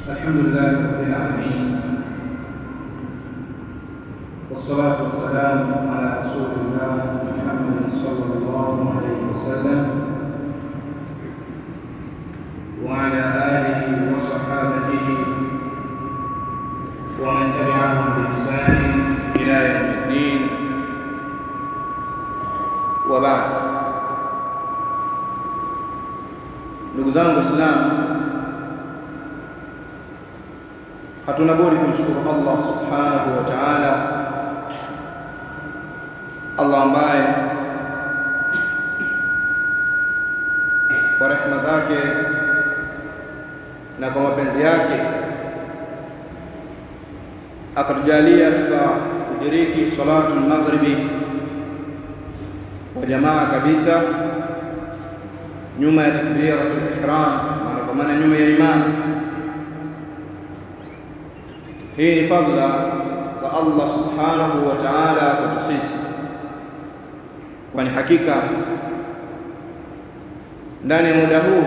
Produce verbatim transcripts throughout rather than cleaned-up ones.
الحمد لله رب العالمين والصلاة والسلام على رسول الله محمد صلى الله عليه وسلم وعلى آله وصحابته ومن تبعهم بإحسان إلى يوم الدين وبعد. Ndugu zangu Waislamu, hatuna budi kumshukuru Allah subhanahu wa ta'ala, Allah ambaye kwa rehema zake na kwa mapenzi yake akatujalia tukadiriki salatu al-maghribi kwa jamaa kabisa, nyuma ya takbiratul ihram, kwa maana nyuma ya imam. Hii ni fadla za Allah subhanahu wa ta'ala kwetu sisi, kwani hakika ndani ya muda huu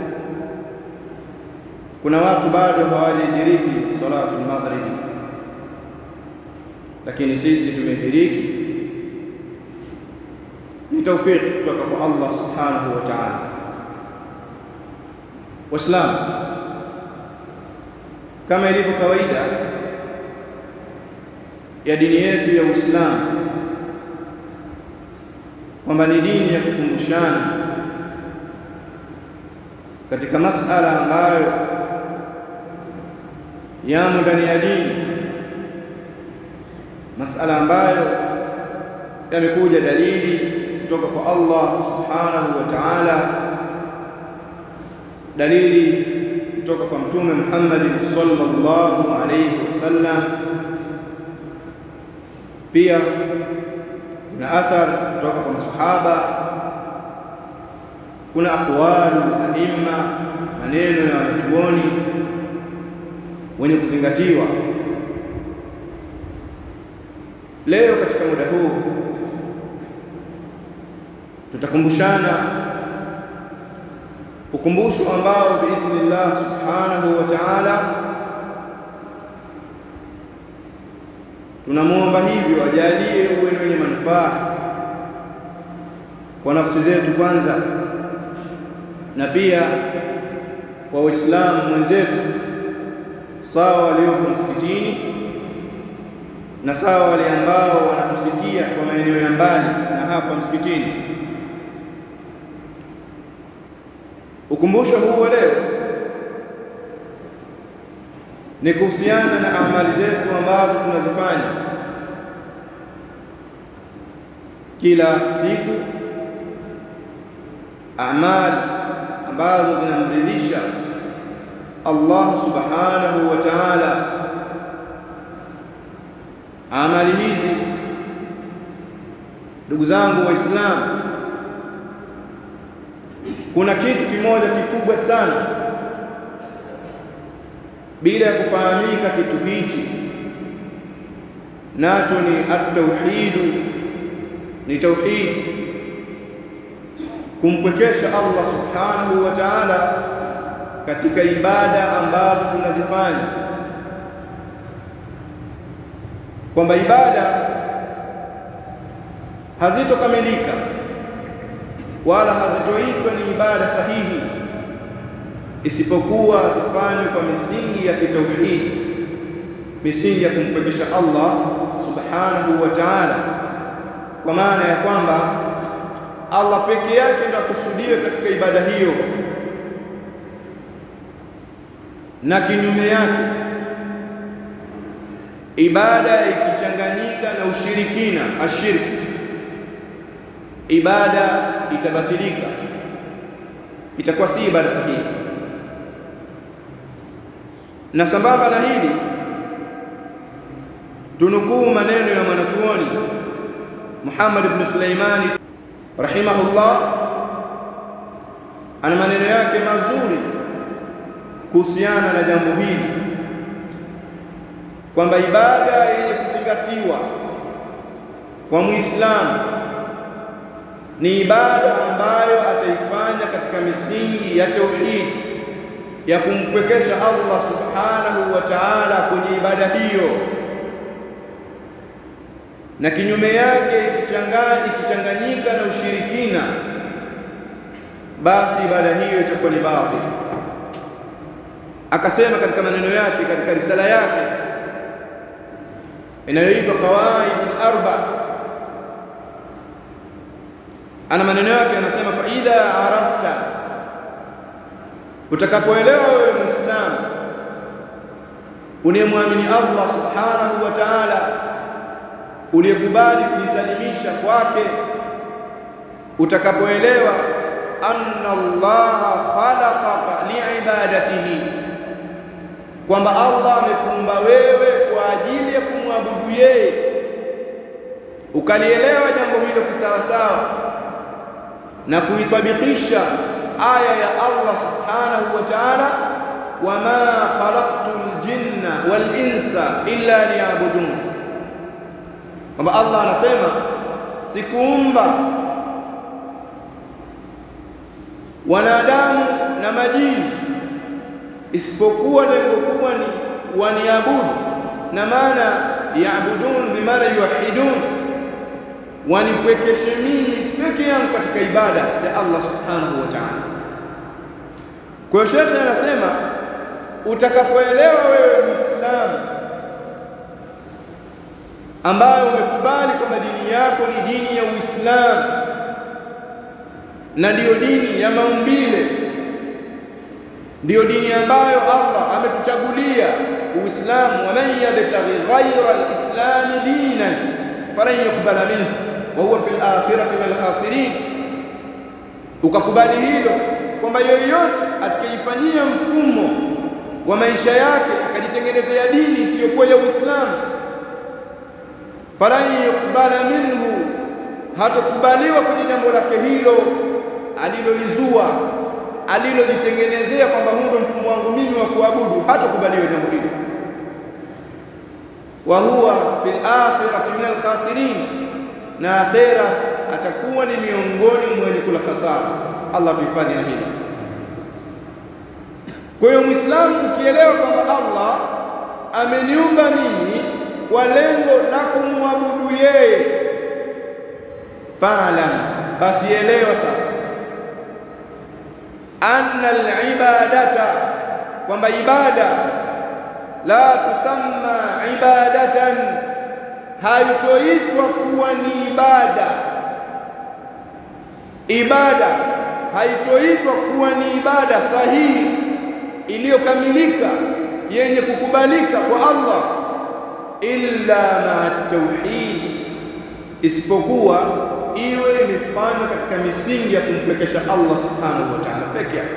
kuna watu bado hawajadiriki salatu al-maghribi, lakini sisi tumediriki. Ni tawfiki kutoka kwa Allah subhanahu wa ta'ala. Waislamu, kama ilivyo kawaida ya dini yetu ya Uislamu, kwamba ni dini ya kukumbushana katika masala ambayo yamo ndani ya dini, masala ambayo yamekuja dalili kutoka kwa Allah subhanahu wa ta'ala, dalili kutoka kwa Mtume Muhammad sallallahu alayhi wasallam, pia kuna athar kutoka kwa masahaba, kuna aqwalu aimma, maneno ya wanachuoni wenye kuzingatiwa. Leo katika muda huu tutakumbushana ukumbusho ambao biidhnillah subhanahu wa ta'ala tunamuomba hivyo ajalie uwe wenye manufaa kwa nafsi zetu kwanza, na pia kwa Waislamu wenzetu, sawa walioko msikitini na sawa wale ambao wanatusikia kwa maeneo ya mbali na hapa msikitini. Ukumbusho huu leo ni kuhusiana na amali zetu ambazo tunazifanya kila siku, amali ambazo zinamridhisha Allah subhanahu wa ta'ala. Amali hizi, ndugu zangu Waislamu, kuna kitu kimoja kikubwa sana bila ya kufahamika kitu hichi, nacho ni at-tauhid. Ni tauhid, kumpwekesha Allah subhanahu wa ta'ala katika ibada ambazo tunazifanya, kwamba ibada hazitokamilika wala hazitoitwa ni ibada sahihi isipokuwa zifanywe kwa misingi ya kitauhid, misingi ya kumpwekesha Allah subhanahu wa ta'ala, kwa maana ya kwamba Allah peke yake ndiye akusudiwe katika ibada hiyo, na kinyume yake ibada ikichanganyika na ushirikina, ashirki, ibada itabatilika, itakuwa si ibada sahihi. Na sambamba na hili tunukuu maneno ya mwanachuoni Muhammad ibn Sulaimani rahimahullah. Ana maneno yake mazuri kuhusiana na jambo hili, kwamba ibada yenye kuzingatiwa kwa Muislamu ni ibada ambayo ataifanya katika misingi ya tauhid, ya kumpwekesha Allah subhanahu wa ta'ala kwenye ibada hiyo, na kinyume yake ikichanganyika ikichanganyika na ushirikina, basi ibada hiyo itakuwa ni batil. Akasema katika maneno yake katika risala yake inayoitwa Qawaidul Arba, ana maneno yake anasema, fa idha arafta, utakapoelewa wewe Muislamu unayemwamini Allah subhanahu wa ta'ala, uliyekubali kujisalimisha kwake, utakapoelewa anna Allah khalaqaka liibadatihi, kwamba Allah amekuumba wewe kwa ajili ya kumwabudu yeye, ukalielewa jambo hilo kisawasawa na kuitabikisha aya ya Allah subhanahu wa ta'ala, wama khalaqtul jinna wal insa illa liya'budun, kwamba Allah anasema sikuumba wanadamu na majini isipokuwa lengo kubwa ni waniabudu, na maana yaabudun bimaana yuwahidun, wanipwekeshe mimi peke yangu katika ibada ya Allah subhanahu wa ta'ala. Kwa hiyo Sheikh anasema utakapoelewa wewe Muislamu ambaye umekubali kwamba dini yako ni dini ya Uislamu na ndiyo dini ya maumbile, ndiyo dini ambayo Allah ametuchagulia Uislamu, wa man yabtaghi ghayra al-islam dinan falan yuqbala minhu wa huwa fil akhirati minal khasirin. Ukakubali hilo kwamba yoyote atakayefanyia mfumo wa maisha yake akajitengenezea dini isiyokuwa ya Uislamu, falan yuqbala minhu, hatakubaliwa kwenye jambo lake hilo alilolizua, alilojitengenezea kwamba huu ndio mfumo wangu mimi wa kuabudu, hatakubaliwa jambo hilo. Wa huwa fil akhirati minal khasirin, na akhira atakuwa ni miongoni mwa wenye kula hasara. Allah tuhifadhi na hilo. Kwa hiyo Muislamu ukielewa kwamba Allah ameniumba mimi kwa lengo la kumwabudu yeye, fa'lam, basi elewa sasa anna al-ibadata, kwamba ibada la tusamma ibadatan, haitoitwa kuwa ni ibada. Ibada haitoitwa kuwa ni ibada sahihi iliyokamilika yenye kukubalika kwa Allah illa ma'a tauhid, isipokuwa iwe imefanywa katika misingi ya kumpekesha Allah subhanahu wa ta'ala peke yake.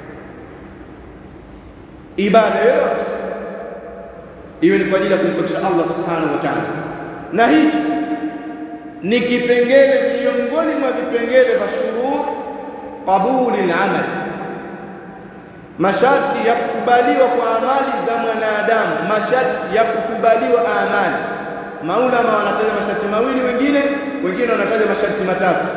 Ibada yote iwe ni kwa ajili ya kumpekesha Allah subhanahu wa ta'ala, na hicho ni kipengele miongoni mwa vipengele vya shurut qabuli al-amal, masharti ya kukubaliwa kwa amali za mwanadamu, masharti ya kukubaliwa amali. Maulama wanataja masharti mawili, wengine wengine wanataja masharti matatu.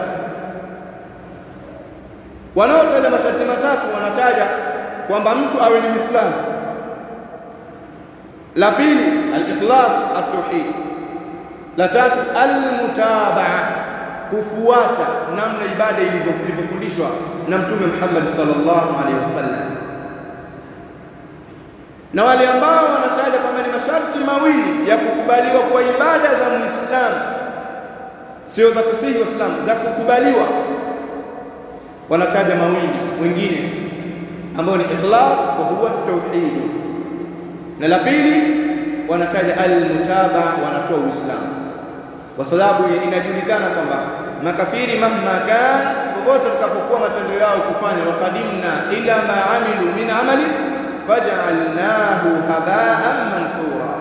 Wanaotaja masharti matatu wanataja kwamba mtu awe ni Muislamu. La pili al-ikhlas, at-tauhid. La tatu al-mutabaa, kufuata namna ibada ilivyofundishwa na Mtume Muhammad sallallahu alaihi wasallam. Na wale ambao wanataja kwamba ni masharti mawili ya kukubaliwa kwa ibada za Muislamu, sio za kusihi Uislamu, za kukubaliwa, wanataja mawili wengine ambao ni ikhlas wa huwa tauhid, na la pili wanataja al-mutaba, wanatoa Uislamu, kwa sababu inajulikana kwamba makafiri mahma kan, popote tutakapokuwa matendo yao kufanya, waqadimna ila ma amilu min amali faj'alnahu haba'an manthura,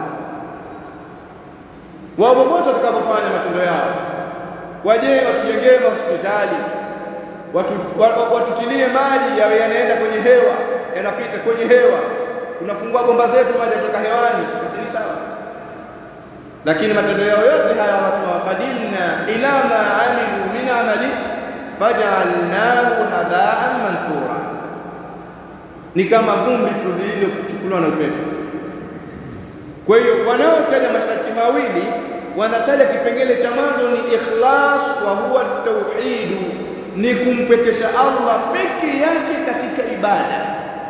wao popote tutakapofanya matendo yao, waje watujengee hospitali, watu watutilie maji yawe yanaenda kwenye hewa, yanapita kwenye hewa, tunafungua bomba zetu maji kutoka hewani, basi ni sawa. Lakini matendo yao yote haya wanasema qadimna ila ma amilu min amali faj'alnahu haba'an manthura. ni kama vumbi tu lililochukuliwa na upepo. Kwa hiyo wanaotaja masharti mawili wanataja kipengele cha mwanzo ni ikhlas wa huwa tauhid, ni kumpekesha Allah peke yake katika ibada,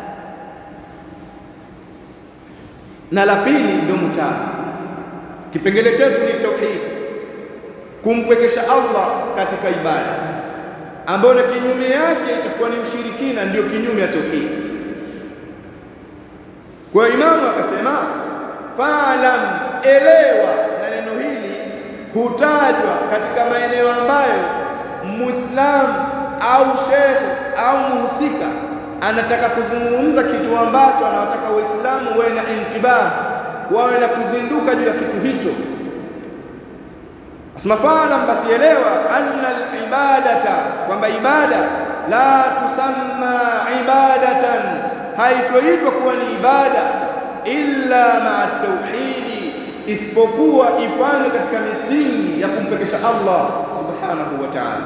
na la pili ndio mutaba. Kipengele chetu ni tauhid, kumpekesha Allah katika ibada, ambayo na kinyume yake itakuwa ni ushirikina, ndio kinyume ya tauhid. Kwa imamu akasema fa'lam, elewa, na neno hili hutajwa katika maeneo ambayo Muislamu au sheikh au muhusika anataka kuzungumza kitu ambacho anawataka Waislamu wawe na intibah, wawe na kuzinduka juu ya kitu hicho. Asma fa'lam, basi elewa, anna al-ibadata, kwamba ibada la tusamma ibadatan, haitoitwa kuwa ni ibada illa ma'a tauhidi, isipokuwa ifanywe katika misingi ya kumpekesha Allah subhanahu wa ta'ala.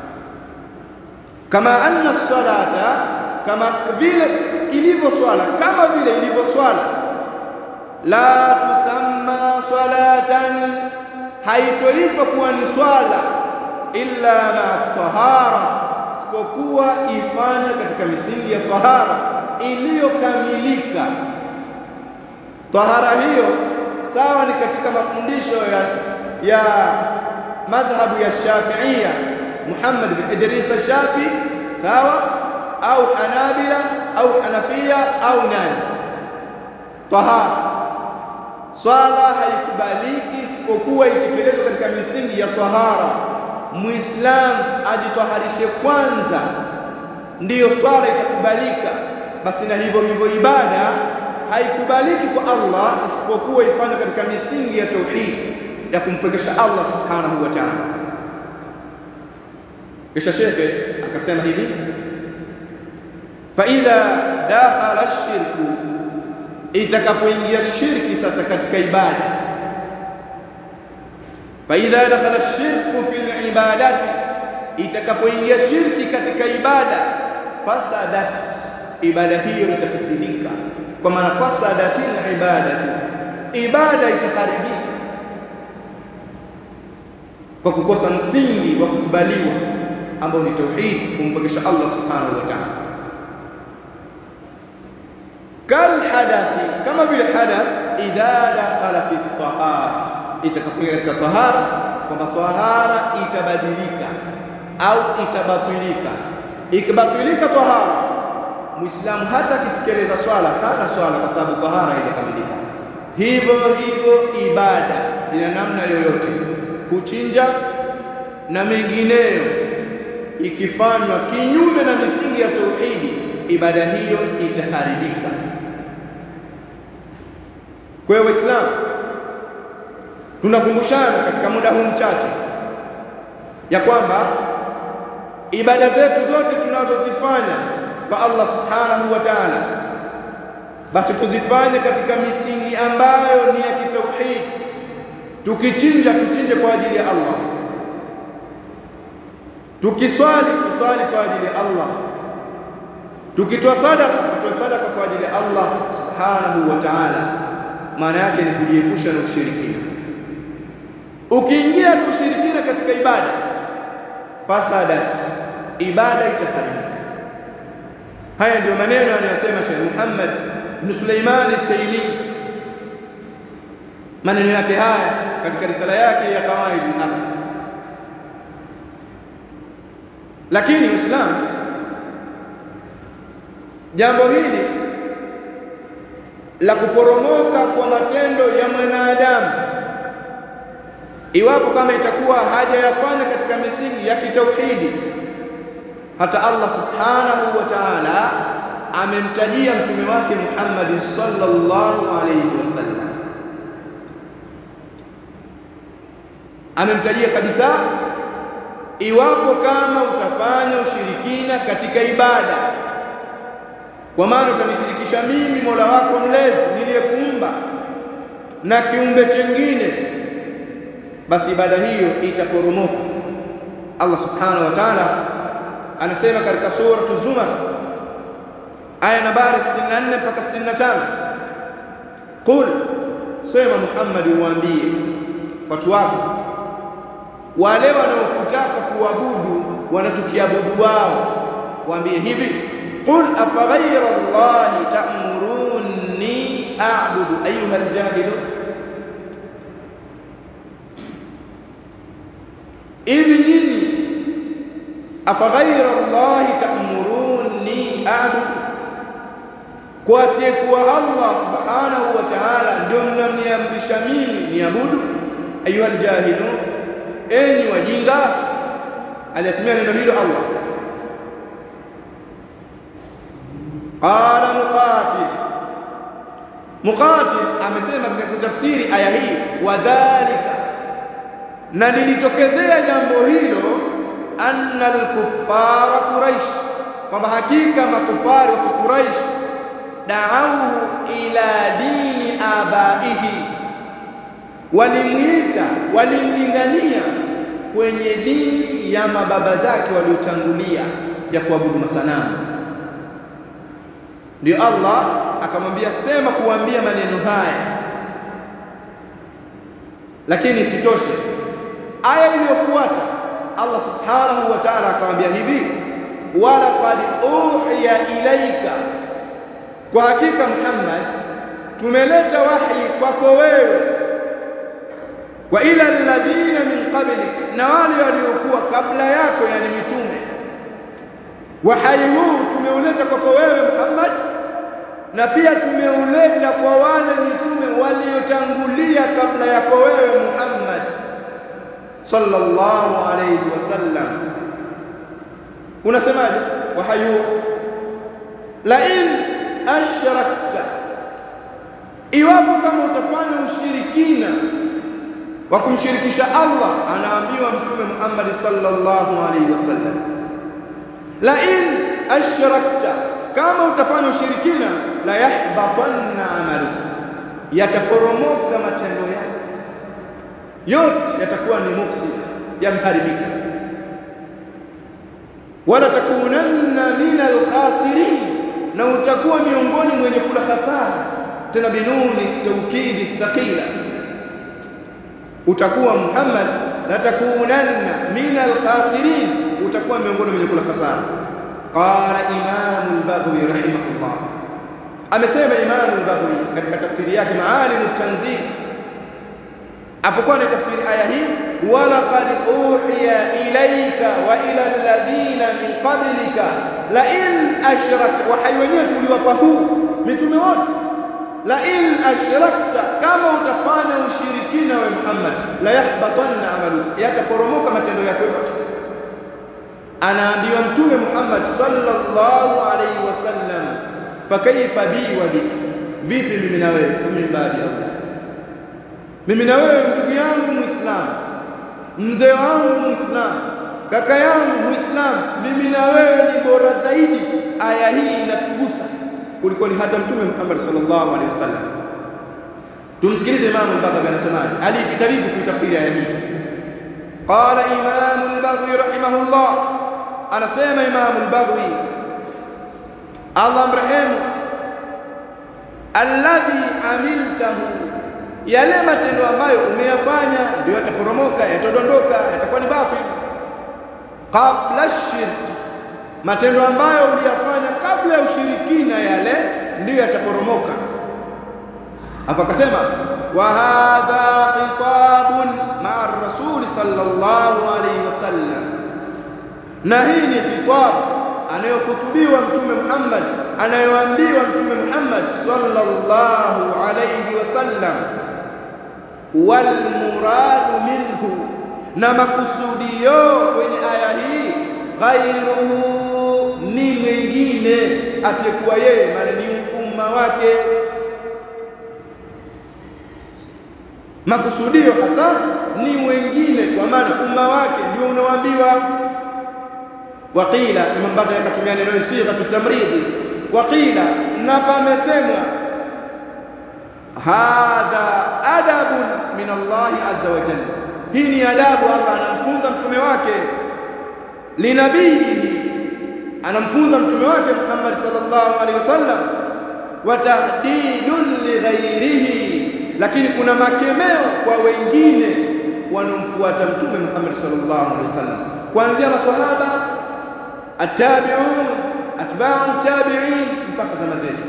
Kama anna salata, kama vile ilivyo swala, kama vile ilivyo swala, la tusamma salatan, haitoitwa kuwa ni swala illa ma'a tahara, isipokuwa ifanywe katika misingi ya tahara iliyokamilika. Tahara hiyo sawa ni katika mafundisho ya ya madhhabu ya Shafi'ia, Muhammad bin Idris al-Shafi, sawa, au Hanabila au Hanafia au nani. Tahara, swala haikubaliki isipokuwa itekelezwe katika misingi ya tahara. Muislam ajitaharishe kwanza, ndiyo swala itakubalika. Basi na hivyo hivyo ibada haikubaliki kwa Allah isipokuwa ifanywe katika misingi ya tauhid, ya kumpekesha Allah subhanahu wa ta'ala. Kisha shekhe akasema hivi, fa idha dakhala ash-shirku, itakapoingia shirki sasa katika ibada, fa idha dakhala ash-shirku fil ibadati, itakapoingia shirki katika ibada, fasadat, ibada hiyo itafisidika. Kwa maana fasadatil ibadatu, ibada itaharibika kwa kukosa msingi wa kukubaliwa ambao ni tauhid, kumpekesha Allah subhanahu wa ta'ala. Kal hadathi, kama vile hadath, idha dakhala fi tahara, itakapoingia katika tahara, kwamba tahara itabadilika au itabatilika. Ikibatilika tahara, Muislamu hata akitekeleza swala kana swala, kwa sababu tahara haijakamilika. Hivyo hivyo ibada ina namna yoyote, kuchinja na mengineyo, ikifanywa kinyume na misingi ya tauhidi, ibada hiyo itaharibika. Kwa hiyo Waislamu tunakumbushana katika muda huu mchache ya kwamba ibada zetu zote tunazozifanya kwa Allah subhanahu wa ta'ala, basi tuzifanye katika misingi ambayo ni ya kitauhid. Tukichinja, tuchinje kwa ajili ya Allah. Tukiswali, tuswali kwa ajili ya Allah. Tukitoa sadaka, tutoe sadaka kwa ajili ya Allah subhanahu wa ta'ala. Maana yake ni kujiepusha na ushirikina. Ukiingia tu ushirikina katika ibada, fasadat, ibada itaharibika. Haya ndio maneno anayosema Sheikh Muhammad bin Sulaiman al-Taymi, maneno yake haya katika risala yake ya Qawaid al-Aqd. Lakini Uislamu, jambo hili la kuporomoka kwa matendo ya mwanadamu, iwapo kama itakuwa hajayafanya katika misingi ya kitauhidi, hata Allah subhanahu wa ta'ala amemtajia mtume wake Muhammad sallallahu alayhi wasallam, amemtajia kabisa, iwapo kama utafanya ushirikina katika ibada, kwa maana utanishirikisha mimi Mola wako mlezi niliyekuumba na kiumbe chengine, basi ibada hiyo itaporomoka. Allah subhanahu wa ta'ala anasema katika sura Zumar, aya nambari sitini na nne mpaka sitini na tano. Qul, sema Muhammad, uwaambie watu wako wale wanaokutaka kuabudu wanatukiabudu wao, waambie hivi: qul afaghayra Allahi ta'muruni a'budu ayyuha al-jahilun. Hivi nyinyi afaghayra Allahi ta'muruni a'budu, kwa asiyekuwa Allah subhanahu wa ta'ala ndio mnamniamrisha mimi niabudu? Ayyuha al-jahilun, enyi wajinga. Alitumia neno hilo Allah. Qala Muqatil, Muqatil amesema katika kutafsiri aya hii, wadhalika, na lilitokezea jambo hilo, anna al-kuffara Quraish, kwamba hakika makufari wa Quraish, da'awhu ila dini abaihi, walimuita, walimlingania kwenye dini ya mababa zake waliotangulia ya kuabudu masanamu. Ndio Allah akamwambia sema kuambia maneno haya. Lakini sitoshe, aya iliyofuata Allah subhanahu wa ta'ala akamwambia hivi: wala qad uhiya ilaika, kwa hakika Muhammad tumeleta wahi kwako wewe, wa ila alladhina min qablik, na wale waliokuwa kabla yako, yani mitume. Wahi huu tumeuleta kwako wewe Muhammad, na pia tumeuleta kwa wale mitume waliotangulia kabla yako wewe Muhammad sallallahu alayhi wasallam. Unasemaje wahi huu? La in ashrakta, iwapo kama utafanya ushirikina wa kumshirikisha Allah, anaambiwa mtume Muhammad sallallahu alaihi wasallam, la in ashrakta, kama utafanya ushirikina, la yahbatanna amaluka, yataporomoka matendo yako yote, yatakuwa ni mufsid, yamharibika. Wala takunanna minal khasirin, na utakuwa miongoni mwenye kula hasara. Tena binuni tawkidi thaqila, utakuwa Muhammad la takunanna minal khasirin, utakuwa miongoni mwenye kula hasara. Qala Imam al-Baghawi rahimahullah, amesema Imam al-Baghawi katika tafsiri yake Maalim at-Tanzil, apokuwa na tafsiri aya hii, wala qad uhiya ilayka wa ila alladhina min qablika la in ashrakta, wahi wenyewe tuliwapa huu mitume wote, la in ashrakta, kama utafanya ushirikina we Muhammad, la yahbatanna amaluka, yataporomoka matendo yako yote. Anaambiwa mtume Muhammad sallallahu alayhi wasallam, fakaifa bi wa bik, vipi mimi na wewe? Min babi aula, mimi na wewe ndugu yangu Muislamu, mzee wangu Muislamu, kaka yangu Muislamu, mimi na wewe ni bora zaidi. Aya hii inatugusa kuliko ni hata mtume Muhammad sallallahu alaihi wasallam. Tumsikilize Imam al-Baghawi anasemaje, alikitabibu kutafsiri aya hii. Qala Imam al-Baghawi rahimahullah, anasema Imam al-Baghawi Allah amrehemu, alladhi amiltahu, yale matendo ambayo umeyafanya ndio yataporomoka, yatadondoka, yatakuwa ni batil. Qabla shirk, matendo ambayo uliyafanya kabla ya ushirikina, yale ndio yataporomoka. Afa akasema wa hadha khitabun ma'a ar-rasul sallallahu alayhi wasallam, na hii ni khitab anayokutubiwa mtume Muhammad, anayoambiwa mtume Muhammad sallallahu alayhi wasallam. Wal muradu minhu, na makusudio kwenye aya hii, ghairuhu, ni mwingine asiyekuwa yeye, maana ni umma wake. Makusudio hasa ni wengine, kwa maana umma wake ndio unaoambiwa. Waqila, Imam Baghawi akatumia neno sigha tutamridi, waqila, na pamesemwa, hadha adabun min Allah azza wa jalla, hii ni adabu Allah anamfunza mtume wake, linabii, anamfunza mtume wake Muhammad sallallahu alaihi wasallam, wa tahdidun li ghairihi, lakini kuna makemeo kwa wengine wanaomfuata mtume Muhammad sallallahu alaihi wasallam, kuanzia maswahaba, at-tabi'un, atba'u tabi'in mpaka zama zetu.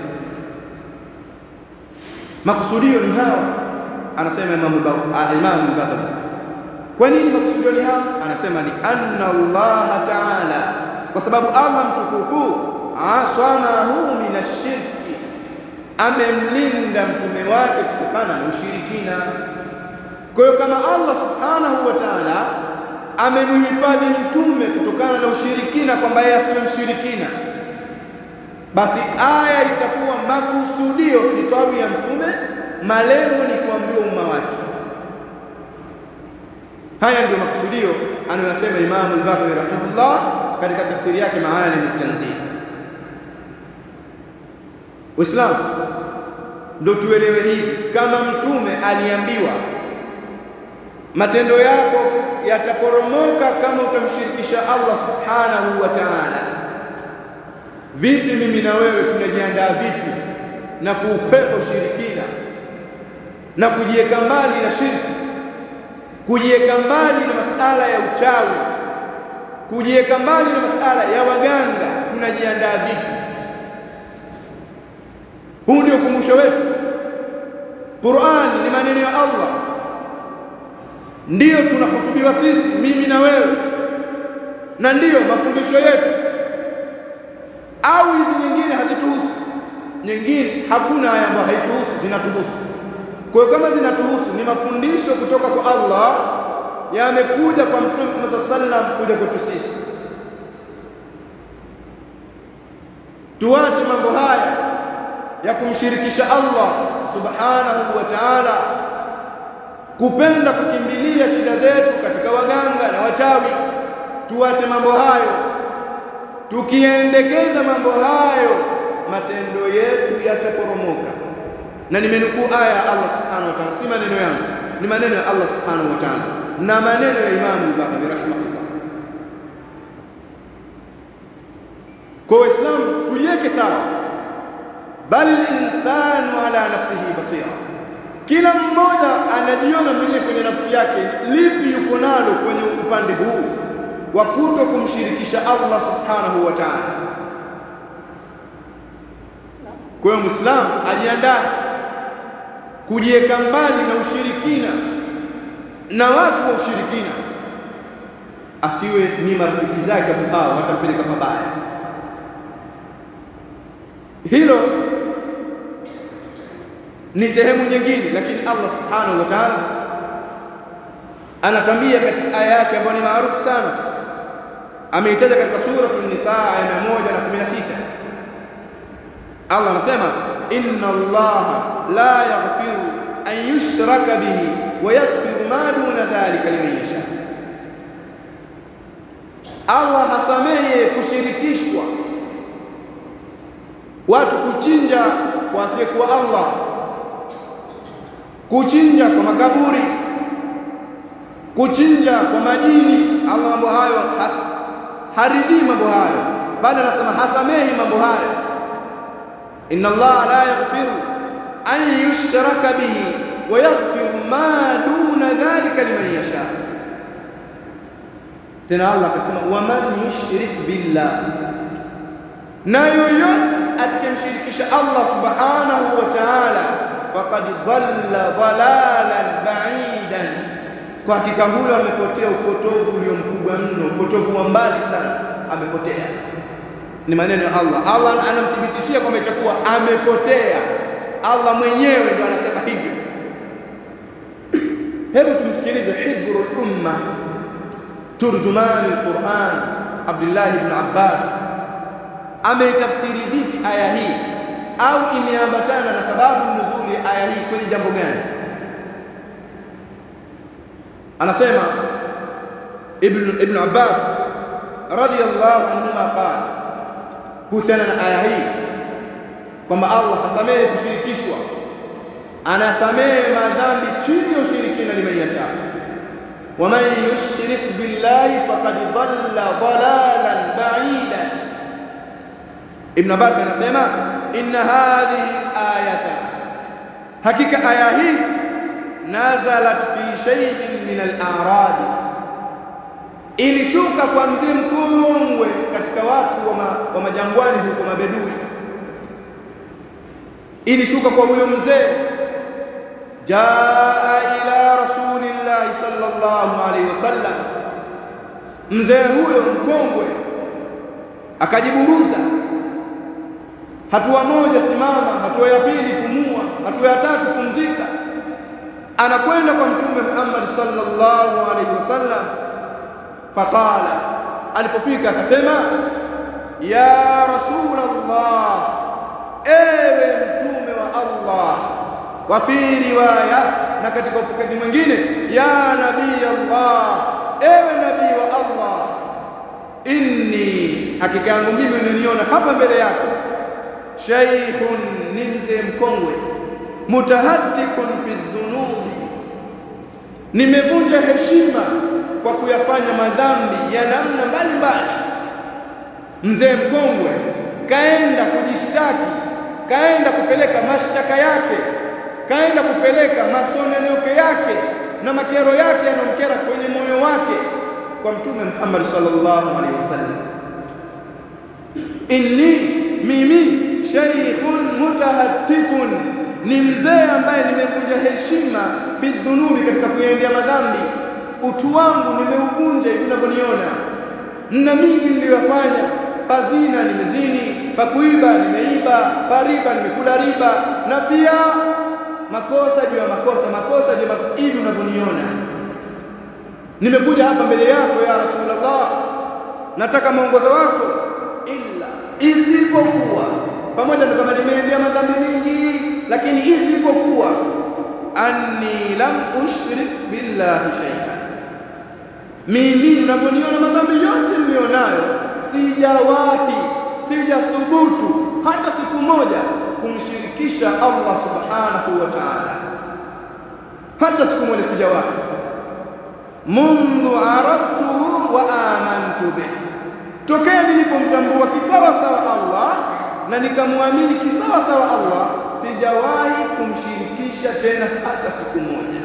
Makusudio ni hawa, anasema Imam Imam al-Baghawi. Kwa nini makusudio ni hawa? Anasema ni anna Allah ta'ala, kwa sababu Allah mtukufu aswamahu minashirki, amemlinda mtume wake kutokana na ushirikina. Kwa hiyo kama Allah subhanahu wa ta'ala amemhifadhi mtume kutokana na ushirikina, kwamba yeye asiwe mshirikina, basi aya itakuwa makusudio kitabu ya mtume, malengo ni kuambiwa umma wake. Haya ndio makusudio anayosema Imam al-Baghawi rahimahullah katika tafsiri yake Maalim at-Tanzil. Uislamu ndio tuelewe hivi, kama mtume aliambiwa matendo yako yataporomoka kama utamshirikisha Allah subhanahu wa ta'ala, vipi mimi na wewe tunajiandaa vipi na kuukwepa ushirikina na kujiweka mbali na shirki, kujiweka mbali na masala ya uchawi, kujiweka mbali na masala ya waganga? Tunajiandaa vipi? Huu ndio ukumbusho wetu. Qur'an ni maneno ya Allah, ndiyo tunahutubiwa sisi, mimi na wewe, na ndiyo mafundisho yetu. Au hizi nyingine hazituhusu? Nyingine hakuna aya ambayo haituhusu, zinatuhusu. Kwa hiyo kama zinatuhusu, ni mafundisho kutoka kwa Allah yamekuja kwa Mtume Muhammad sallallahu alaihi wasallam kuja kwetu sisi. Tuache mambo haya ya kumshirikisha Allah subhanahu wa ta'ala, kupenda kukimbilia shida zetu katika waganga na wachawi. Tuache mambo hayo. Tukiendekeza mambo hayo, matendo yetu yataporomoka. Na nimenukuu aya ya Allah subhanahu wa ta'ala, si maneno yangu, ni maneno ya Allah subhanahu wa ta'ala na maneno ya Imam al-Baghawi rahimahullah. Kwa Uislamu tuliweke sawa, bali insanu ala nafsihi basira, kila mmoja anajiona mwenyewe kwenye nafsi yake lipi yuko nalo kwenye upande huu wa kuto kumshirikisha Allah subhanahu wa ta'ala. Kwa hiyo Muislamu ajiandaa kujiweka mbali na ushirikina na watu wa ushirikina, asiwe ni marafiki zake tu hao watampeleka pabaya. Hilo ni sehemu nyingine, lakini Allah subhanahu wa ta'ala anatambia katika aya yake ambayo ni maarufu sana, ameitaja katika suratul Nisa aya mia moja kumi na sita. Allah anasema inna Allaha la yaghfiru an yushraka bihi wa yaghfiru ma duna dhalika liman yasha. Allah hasamehe kushirikishwa, watu kuchinja kwa asiyekuwa Allah, kuchinja kwa makaburi, kuchinja kwa majini. Allah mambo hayo haridhi, mambo hayo, bali anasema hasamehi mambo hayo. inna Allah la yaghfiru an yushraka bihi wa yaghfiru ma duna dhalika liman yasha. Tena Allah akasema wa man yushrik billah, na yoyote atakayemshirikisha Allah subhanahu wa ta'ala faqad dhalla dhalalan ba'idan, kwa hakika huyo amepotea upotovu ulio mkubwa mno, upotovu wa mbali sana, amepotea. Ni maneno ya Allah. Allah anamthibitishia kwamba itakuwa amepotea. Allah mwenyewe ndio anasema hivyo. Hebu tumsikilize hibrul umma, turjuman al-Quran, Abdullah ibn Abbas, ameitafsiri vipi aya hii, au imeambatana na sababu nuzuli aya hii kwenye jambo gani? Anasema Ibn Ibn Abbas radiyallahu anhuma qala, kuhusiana na aya hii kwamba Allah hasamehe kushirikishwa, anasamehe madhambi chini ya ushirikina liman yasha. Wa man yushrik billahi faqad dhalla dhalalan ba'idan, Ibn Abbas anasema inna hadhihi al-ayata, hakika aya hii nazalat fi shay'in min al-a'rad, ilishuka kwa mzee mkongwe katika watu wa, ma, wa majangwani huko mabedui. Ilishuka kwa huyo mzee, jaa ila rasulillah sallallahu alaihi wasallam, mzee huyo mkongwe akajiburuza, hatua moja simama, hatua ya pili kumua, hatua ya tatu kumzika, anakwenda kwa mtume Muhammad sallallahu alaihi wasallam. Faqala, alipofika akasema, ya rasulullah, ewe mtume wa Allah. Wa fi riwaya, na katika upokezi mwingine, ya nabii Allah, ewe nabii wa Allah, inni, hakika yangu mimi unaniona hapa mbele yako, shaykhun, ni mzee mkongwe, mutahadtikun fi dhunubi, nimevunja heshima kwa kuyafanya madhambi ya namna mbalimbali. Mzee mkongwe kaenda kujishtaki, kaenda kupeleka mashtaka yake, kaenda kupeleka masononeke yake na makero yake yanomkera kwenye moyo wake kwa mtume Muhammad sallallahu alaihi wasallam. Inni, mimi, shaykhun mutahadtikun, ni mzee ambaye nimevunja heshima fi dhunubi, katika kuendea madhambi. Utu wangu nimeuvunja hivi unavyoniona, na mingi niliyofanya, pazina nimezini, pakuiba nimeiba, pariba nimekula riba, na pia makosa juu ya makosa, makosa juu ya makosa, hivi unavyoniona. Nimekuja hapa mbele yako ya Rasulullah, nataka mwongozo wako, illa, isipokuwa, pamoja na kama nimeendea madhambi mingi, lakini isipokuwa anni lam ushrik billahi shay'an, mimi unavyoniona madhambi yote nilionayo, sijawahi, sijathubutu hata siku moja kumshirikisha Allah subhanahu wa ta'ala, hata siku moja sijawahi. Mundu araftuhu wa amantu bih, tokea nilipomtambua kisawa sawa Allah na nikamwamini kisawa sawa Allah, sijawahi kumshirikisha tena hata siku moja.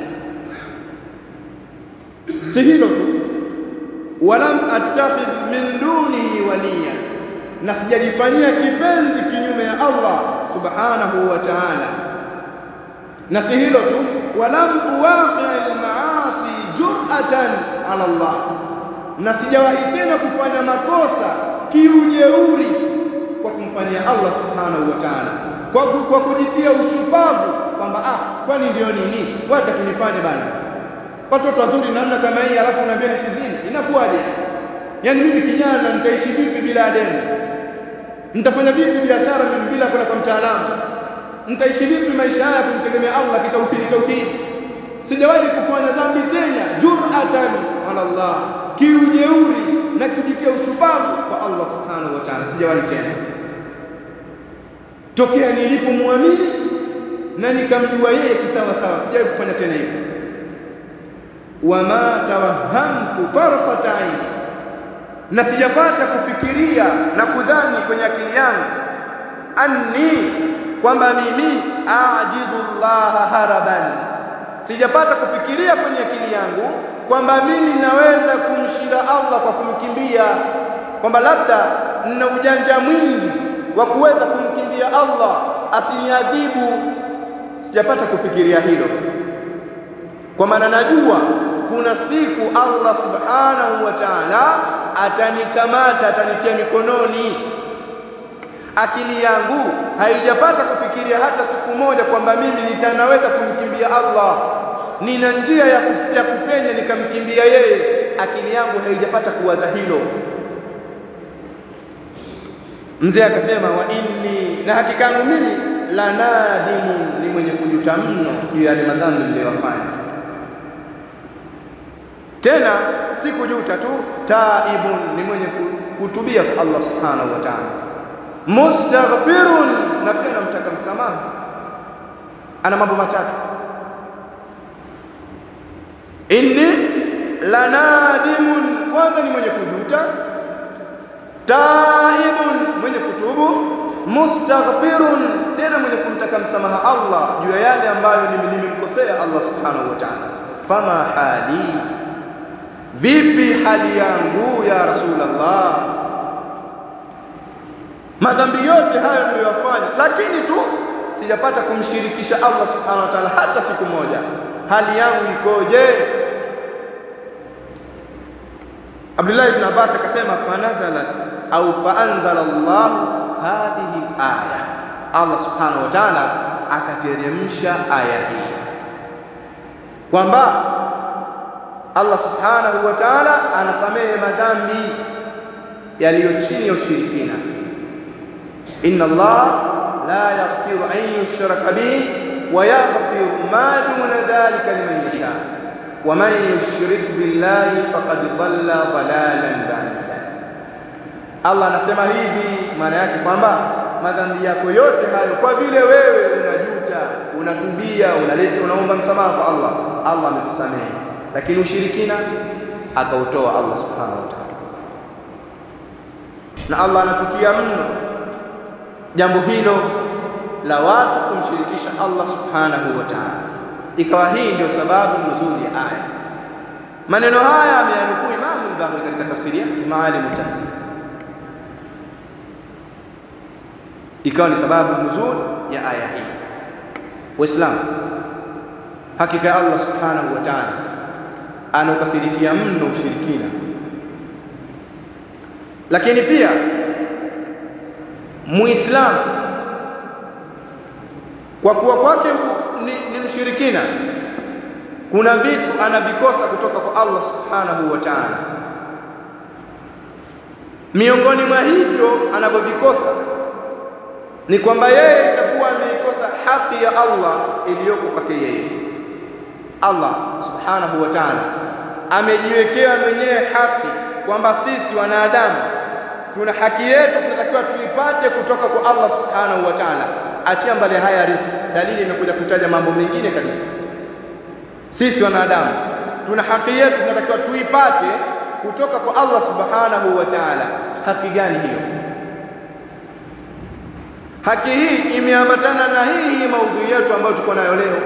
Si hilo tu, walam attakhidh min dunihi waliya, na sijajifanyia kipenzi kinyume ya Allah subhanahu wa ta'ala. Na si hilo tu, walam uwaqi' al-ma'asi jur'atan 'ala Allah, na sijawahi tena kufanya makosa kiujeuri kwa kumfanyia Allah subhanahu wa ta'ala, kwa, kwa kujitia ushupavu kwamba ah, kwani ndio nini, wacha tunifanye bana, watoto wazuri namna kama hii, alafu unaambia nisizini, inakuwaje? Yaani mimi kijana nitaishi vipi bila deni? Nitafanya vipi biashara mimi bila kwenda kwa mtaalamu? Nitaishi vipi maisha haya kumtegemea Allah kitauhidi tauhid? Sijawahi kufanya dhambi tena jur'atan ala Allah, kiujeuri na kujitia ushupavu kwa Allah subhanahu wa ta'ala, sijawahi tena tokea nilipomwamini na nikamjua yeye kisawa sawa, sijawahi kufanya tena hivyo. Wama tawahhamtu tarfata ayn, na sijapata kufikiria na kudhani kwenye akili yangu, anni, kwamba mimi aajizu Allah haraban, sijapata kufikiria kwenye akili yangu kwamba mimi naweza kumshinda Allah kwa kumkimbia, kwamba labda nina ujanja mwingi wa kuweza kumkimbia Allah asiniadhibu. Sijapata kufikiria hilo, kwa maana najua kuna siku Allah subhanahu wa ta'ala atanikamata, atanitia mikononi. Akili yangu haijapata kufikiria hata siku moja kwamba mimi nitanaweza kumkimbia Allah, nina njia ya, ya kupenya nikamkimbia yeye. Akili yangu haijapata kuwaza hilo. Mzee akasema, wa inni, na hakika yangu mimi, la nadimun, ni mwenye kujuta mno juu ya madhambi niliyofanya. Tena si kujuta tu, taibun, ni mwenye kutubia kwa Allah subhanahu wa ta'ala. Mustaghfirun, na pia namtaka msamaha. Ana mambo matatu. Inni lanadimun, kwanza ni mwenye kujuta. Taibun, mwenye kutubu, mustaghfirun, tena mwenye kumtaka msamaha Allah juu ya yale ambayo nimemkosea Allah subhanahu wa ta'ala. Fama hali, vipi hali yangu ya Rasulullah? Madhambi yote hayo niliyofanya, lakini tu sijapata kumshirikisha Allah subhanahu wa ta'ala hata siku moja. Hali yangu ikoje? Abdullah ibn Abbas akasema fanazalat au faanzala Allah hadhihi aya, Allah subhanahu wa ta'ala akateremsha aya hii kwamba Allah subhanahu wa ta'ala anasamehe madhambi yaliyo chini ya ushirikina. Inna Allah la yaghfiru an yushraka bihi wa yaghfiru ma duna dhalika liman yasha wa man yushrik billahi faqad dhalla dhalalan ba'ida. Allah anasema hivi, maana yake kwamba madhambi yako yote hayo, kwa vile wewe unajuta, unatubia, unaleta, unaomba msamaha kwa Allah, Allah amekusamehe. Lakini ushirikina akautoa Allah subhanahu wa ta'ala, na Allah anatukia mno jambo hilo la watu kumshirikisha Allah subhanahu wa ta'ala. Ikawa hii ndio sababu nuzuli ya aya. Maneno haya ameyanukuu Imam al-Baghawi katika tafsiri yake Maalim at-Tanzil. Ikawa ni sababu nuzul ya aya hii. Waislamu, hakika ya Allah subhanahu wa ta'ala anakasirikia mno ushirikina, lakini pia Muislamu kwa kuwa kwake ni, ni mshirikina, kuna vitu anavikosa kutoka kwa Allah subhanahu wa ta'ala. Miongoni mwa hivyo anavyovikosa ni kwamba yeye itakuwa ameikosa haki ya Allah iliyoko kwake yeye. Allah subhanahu wa ta'ala amejiwekea mwenyewe haki kwamba sisi wanadamu tuna haki yetu, tunatakiwa tuipate kutoka kwa Allah subhanahu wa ta'ala. Achia mbali haya riziki, dalili imekuja kutaja mambo mengine kabisa. Sisi wanadamu tuna haki yetu, tunatakiwa tuipate kutoka kwa Allah subhanahu wa ta'ala. Haki gani hiyo? Haki hii imeambatana na hii maudhui yetu ambayo tuko nayo leo.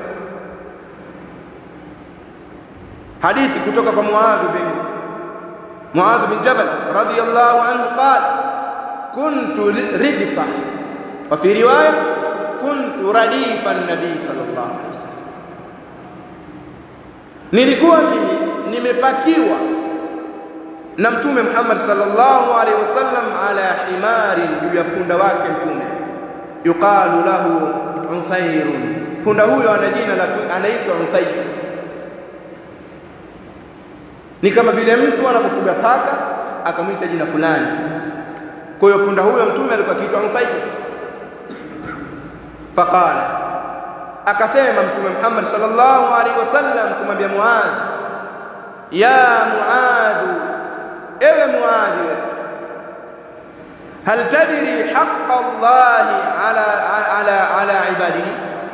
Hadithi kutoka kwa Muadh bin Muadh bin Jabal radhiyallahu anhu qala kuntu ridfa, wa fi riwaya kuntu radifa an-nabi sallallahu alaihi wasallam, nilikuwa mimi nimepakiwa na mtume Muhammad sallallahu alaihi wasallam ala himari, juu ya punda wake mtume, yuqalu lahu Uthayr. Punda huyo ana jina la anaitwa Uthayr. Ni kama vile mtu anapofuga paka akamwita jina fulani. Kwa hiyo punda huyo mtume alikuwa akiitwa Uthayr. Faqala, akasema mtume Muhammad sallallahu alaihi wasallam kumwambia Muadh, ya Muadh, ewe Muadh, hal tadri haqqa Allah ala ala ala ibadihi,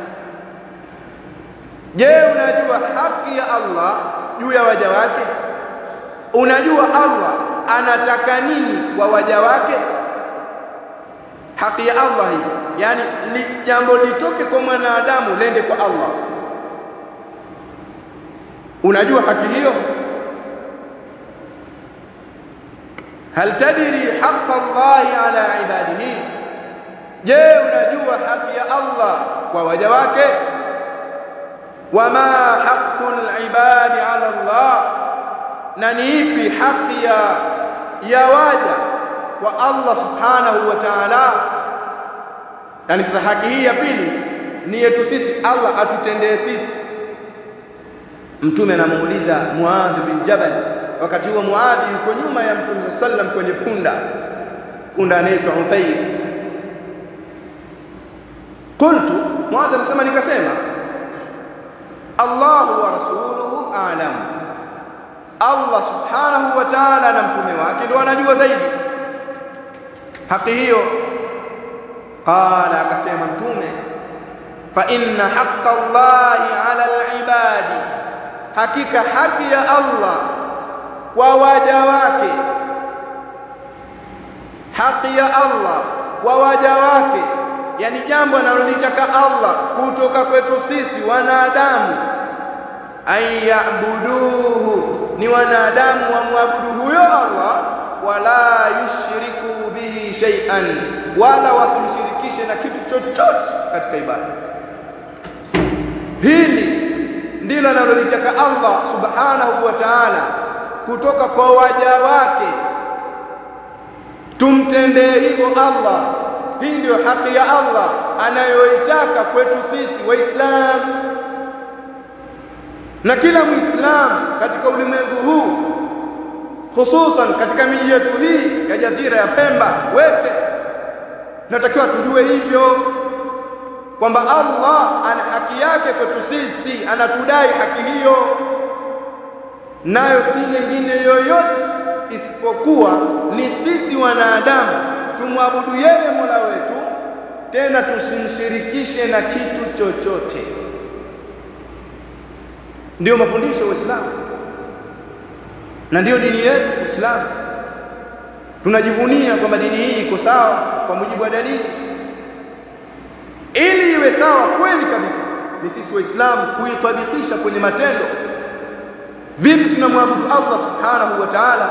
je, unajua haki ya Allah juu ya waja wake? Unajua Allah anataka nini kwa waja wake? Haki ya Allah hii, yani li, jambo litoke kwa mwanadamu lende kwa Allah. Unajua haki hiyo? hal tadri haqqa Allah ala ibadihi, je, unajua haki ya Allah kwa waja wake? Wama haqqul ibadi ala Allah, na ni ipi haki ya ya waja kwa Allah subhanahu wa ta'ala? Yani sasa haki hii ya pili ni yetu sisi, Allah atutendee sisi. Mtume anamuuliza Muadh bin Jabal, wakati huo Muadh yuko nyuma ya Mtume sallam kwenye punda, punda anaitwa Uthayr. Qultu, Muadh anasema nikasema, Allahu wa rasuluhu a'lam, Allah subhanahu wa ta'ala na mtume wake ndio wanajua zaidi haki hiyo. Qala, akasema mtume, fa inna haqqa Allahi ala al-ibadi, hakika haki ya Allah kwa waja wake, haki ya Allah kwa waja wake, yani jambo analolitaka Allah kutoka kwetu sisi wanadamu, ayabuduhu, ni wanadamu wamwabudu huyo Allah, wala yushriku bihi shay'an, wala wasimshirikishe na kitu chochote katika ibada. Hili ndilo analolitaka Allah subhanahu wa ta'ala kutoka kwa waja wake, tumtendee hivyo Allah. Hii ndio haki ya Allah anayoitaka kwetu sisi Waislamu, na kila Muislamu katika ulimwengu huu, hususan katika miji yetu hii ya Jazira ya Pemba wote, tunatakiwa tujue hivyo kwamba Allah ana haki yake kwetu sisi, anatudai haki hiyo, nayo si nyingine yoyote isipokuwa ni sisi wanadamu tumwabudu yeye Mola wetu, tena tusimshirikishe na kitu chochote. Ndio mafundisho ya Uislamu na ndio dini yetu Uislamu. Tunajivunia kwamba dini hii iko sawa kwa mujibu wa dalili. Ili iwe sawa kweli kabisa, ni sisi Waislamu kuitabikisha kwenye matendo. Vipi tunamwabudu Allah subhanahu wa ta'ala?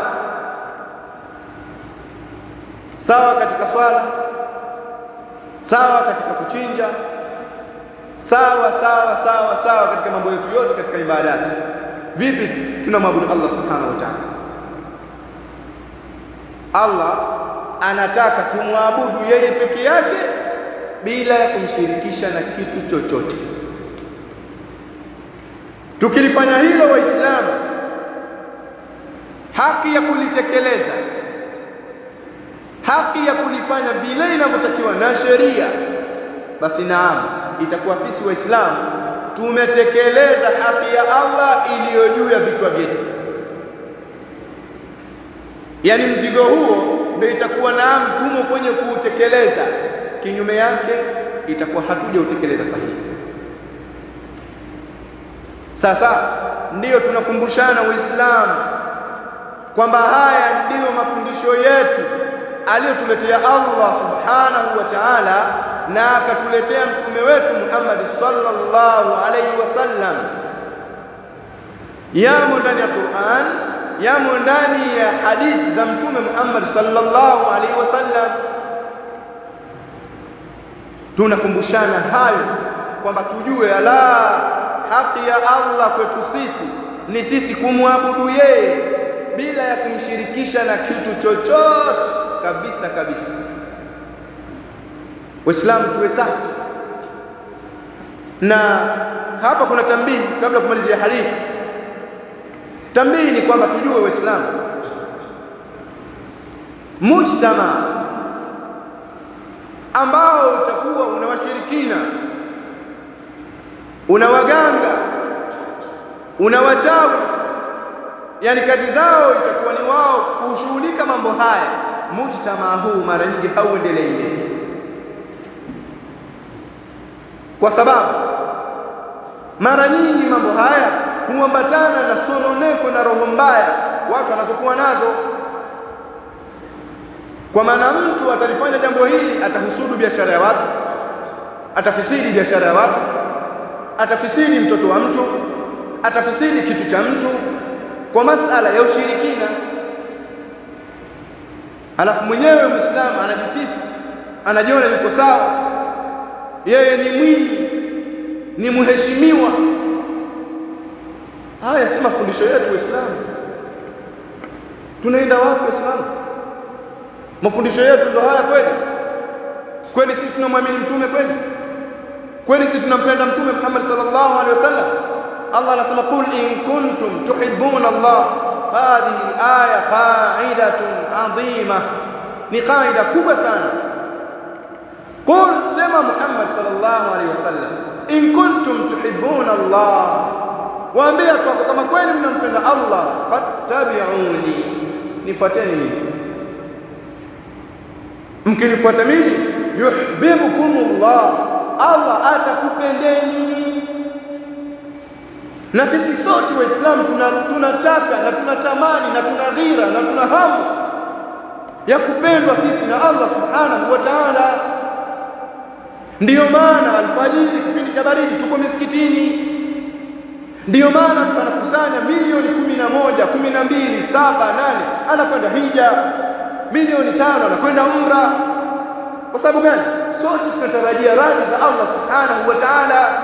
Sawa katika swala, sawa katika kuchinja, sawa sawa sawa sawa katika mambo yetu yote katika ibadati. Vipi tunamwabudu Allah subhanahu wa ta'ala? Allah anataka tumwabudu yeye peke yake bila ya kumshirikisha na kitu chochote. Tukilifanya hilo Waislamu, haki ya kulitekeleza, haki ya kulifanya vile inavyotakiwa na sheria, basi naam, itakuwa sisi Waislamu tumetekeleza haki ya Allah iliyo juu ya vichwa vyetu. Yani mzigo huo ndio itakuwa naam tumo kwenye kuutekeleza, kinyume yake itakuwa hatuja utekeleza sahihi. Sasa ndiyo tunakumbushana Uislamu kwamba haya ndiyo mafundisho yetu aliyotuletea Allah subhanahu wa ta'ala, na akatuletea mtume wetu Muhammad sallallahu alayhi wasallam. Yamo ndani ya Qur'an, yamo ndani ya hadith za mtume Muhammad sallallahu alayhi wasallam. Tunakumbushana hayo kwamba tujue ala haki ya Allah kwetu sisi ni sisi kumwabudu yeye bila ya kumshirikisha na kitu chochote kabisa kabisa. Waislamu tuwe safi. Na hapa kuna tambii kabla kumalizia hadithi. Tambii ni kwamba tujue Waislamu, mujtama ambao utakuwa una washirikina, una waganga, una wachawi, yani kazi zao itakuwa ni wao kushughulika mambo haya, mujtama huu mara nyingi hauendelei mbele, kwa sababu mara nyingi mambo haya huambatana na sononeko na roho mbaya watu wanazokuwa nazo. Kwa maana mtu atalifanya jambo hili, atahusudu biashara ya watu, atafisidi biashara ya watu, atafisidi mtoto wa mtu, atafisidi kitu cha mtu kwa masala ya ushirikina. Halafu mwenyewe Muislamu anajisifu, anajiona yuko sawa, yeye ni mwingi, ni mheshimiwa. Haya si mafundisho yetu Waislamu. Tunaenda wapi Waislamu? Mafundisho yetu ndio haya kweli? Kweli sisi tunamwamini mtume kweli? Kweli sisi tunampenda mtume Muhammad sallallahu alaihi wasallam? Allah anasema qul in kuntum tuhibbuna Allah. Hadhihi aya qa'idatun 'azima, ni qaida kubwa sana. Qul, sema Muhammad sallallahu alaihi wasallam, in kuntum tuhibbuna Allah, waambia kwako kama kweli mnampenda Allah, fattabi'uni, nifuateni mimi. Mkinifuata mimi, yuhibbukumullah, Allah atakupendeni. Na sisi sote Waislamu tunataka na tunatamani na tuna ghira na tuna hamu ya kupendwa sisi na Allah subhanahu wa ta'ala. Ndiyo maana alfajiri kipindi cha baridi tuko misikitini. Ndiyo maana mtu anakusanya milioni kumi na moja, kumi na mbili, saba, nane anakwenda hija, milioni tano anakwenda umra. Kwa sababu gani? Sote tunatarajia radhi za Allah subhanahu wa ta'ala.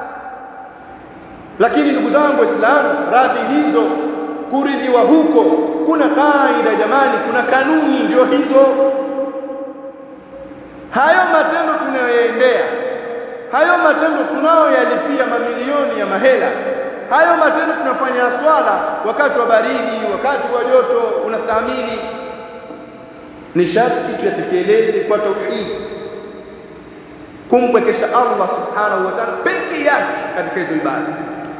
Lakini ndugu zangu Waislamu, radhi hizo, kuridhiwa huko, kuna kaida jamani, kuna kanuni ndio hizo. Hayo matendo tunayoendea, hayo matendo tunayoyalipia mamilioni ya mahela, hayo matendo tunafanya swala wakati wa baridi, wakati wa joto, unastahimili, ni sharti tuyatekeleze kwa tauhid, kumpwekesha Allah subhanahu wa ta'ala peke yake katika hizo ibada.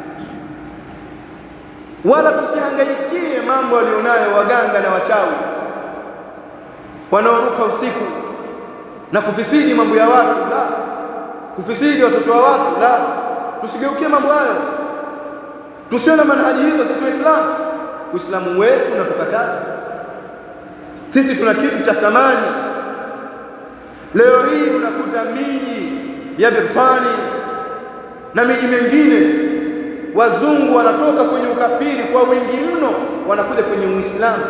Wala tusihangaikie mambo walionayo waganga na wachawi wanaoruka usiku na kufisidi mambo ya watu, la kufisidi watoto wa watu, la tusigeukie mambo hayo. Tusione manhaji hizo sisi Waislamu. Uislamu wetu unatukataza. Sisi tuna kitu cha thamani. Leo hii unakuta miji ya Britani na miji mingine wazungu wanatoka kwenye ukafiri kwa wingi mno, wanakuja kwenye Uislamu.